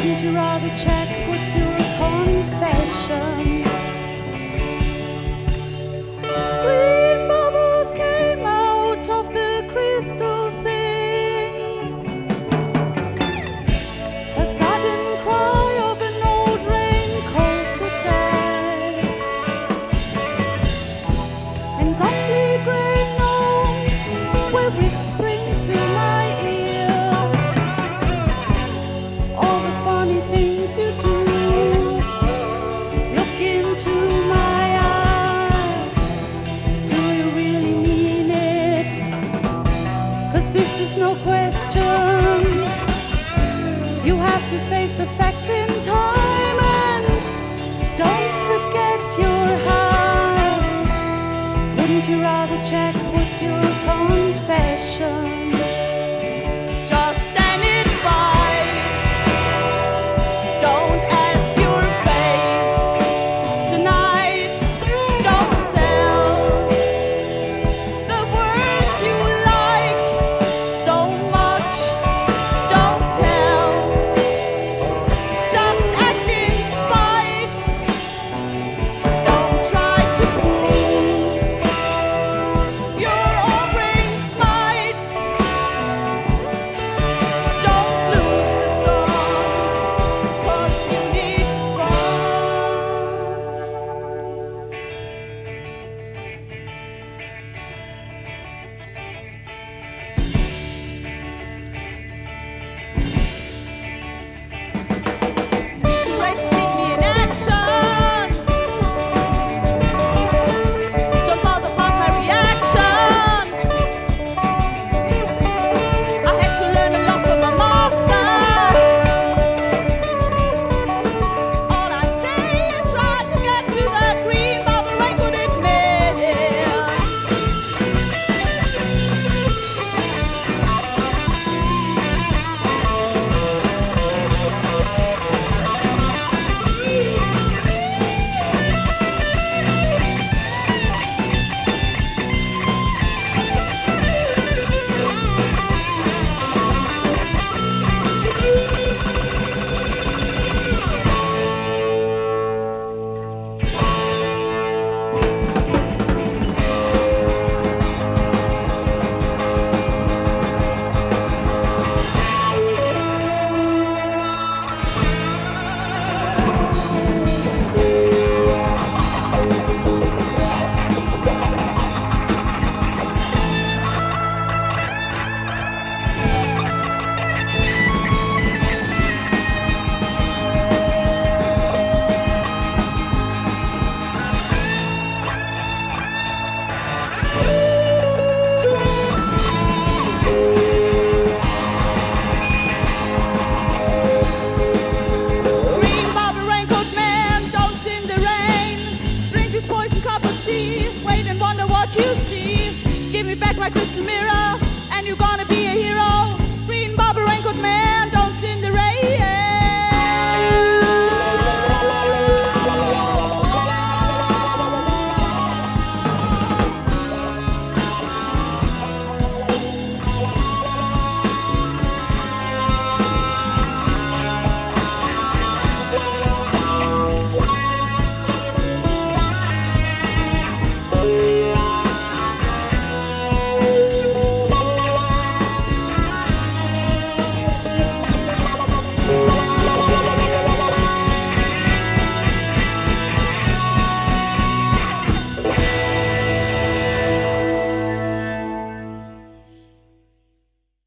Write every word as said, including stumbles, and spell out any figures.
Wouldn't you rather check what's your confession? Green bubbles came out of the crystal thing. A sudden cry of an old raincoat affair, and softly grey gnomes were whispering to my ear all the funny things you do. Look into my eye, do you really mean it? 'Cause this is no question, you have to face the facts in